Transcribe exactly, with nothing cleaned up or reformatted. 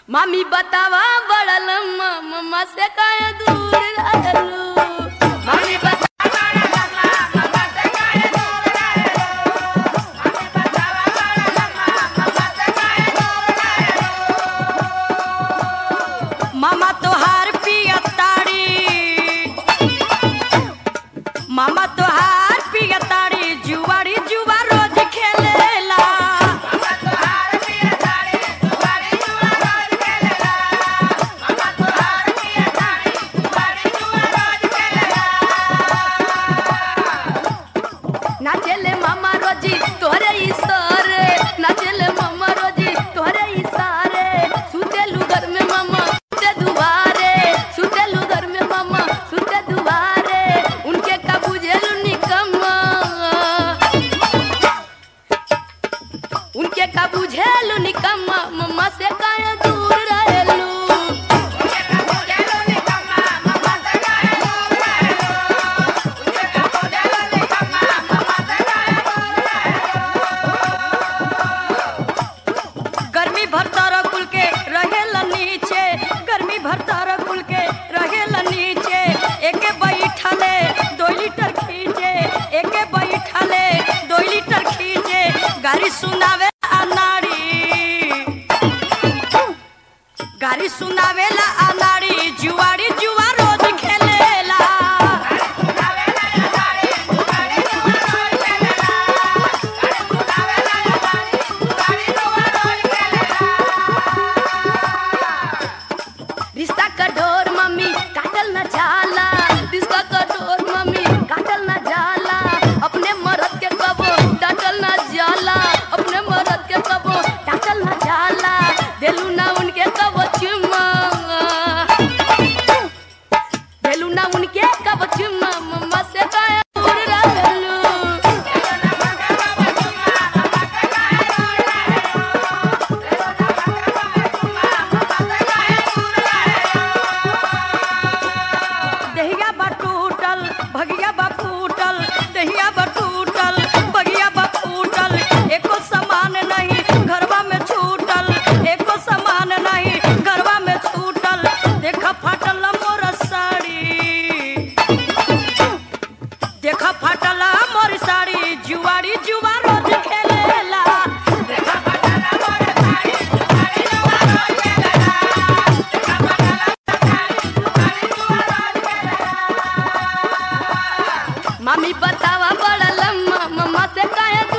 मामी बतावा बड़ा लम्मा मम्मा से काहे दूर रहलू। मामी बतावा बड़ा लम्मा मम्मा से काहे दूर रहलू। मामी बतावा बड़ा लम्मा मम्मा से काहे दूर रहलू। मामा तोहार पिया ताड़ी, मामा तोहार पिया ताड़ी जुआरी जुआ रोज खेलेला। मामा तोहार पिया ताड़ी जुआरी जुआ रोज खेलेला। मामा तोहार पिया ताड़ी जुआरी जुआ रोज खेलेला। नाचेले मामा रोजी तोहरे इशारे, नाचेले मामा रोजी तोहरे इशारे। सुतेलू घर में मामा सुते दुआरे, सुतेलू घर में मामा सुते दुआरे। उनके का बुझेलू निकम्मा, उनके का बुझेलू निकम्मा मम्मा से काहे दूर रहेलू। उनके का बुझेलू निकम्मा मम्मा से काहे दूर रहेलू। उनके का बुझेलू निकम्मा मम्मा से काहे दूर रहेलू। गर्मी भर तारा कुल के रहेला नीचे, गर्मी भर तारा कुल के रहेला नीचे। एके बैठले दो लीटर खींचे, एके बैठले दो लीटर खींचे। गाड़ी सुनावे अनाड़ी, गाड़ी सुनावेला अनाड़ी जुआरी जुआ रोज खेलेला। गाड़ी सुनावेला अनाड़ी जुआरी जुआ रोज खेलेला। गाड़ी सुनावेला अनाड़ी जुआरी जुआ रोज खेलेला। रिश्ता का डोर मम्मी काटल न जाला, रिश्ता का डोर मम्मी काटल न जाला। अपने मर्द के कबो डांटल न जाला, अपने मर्द के कबो डांटल न जाला। देलू ना उनके कबो चुम्मा, देलू ना उनके कबो चुम्मा मम्मा से काहे दूर रहलू। देलू ना उनके कबो चुम्मा मम्मा से काहे दूर रहलू। देलू ना उनके कबो चुम्मा मम्मा से काहे दूर रहलू। दहिया बा टूटल भगिया बा फूटल, दहिया बा टूटल भगिया बा फूटल। एको सामान नहीं घरवा में छूटल, एको सामान नहीं घरवा में छूटल। देखा फाटल मोर साड़ी, देखा फाटल मोर साड़ी जुआरी जुआ रोज खेलेला। देखा फाटल मोर साड़ी जुआरी जुआ रोज खेलेला। देखा फाटल साड़ी जुआरी जुआ रोज खेलेला। मामी बतावा बड़ा लम्मा मम्मा से काहे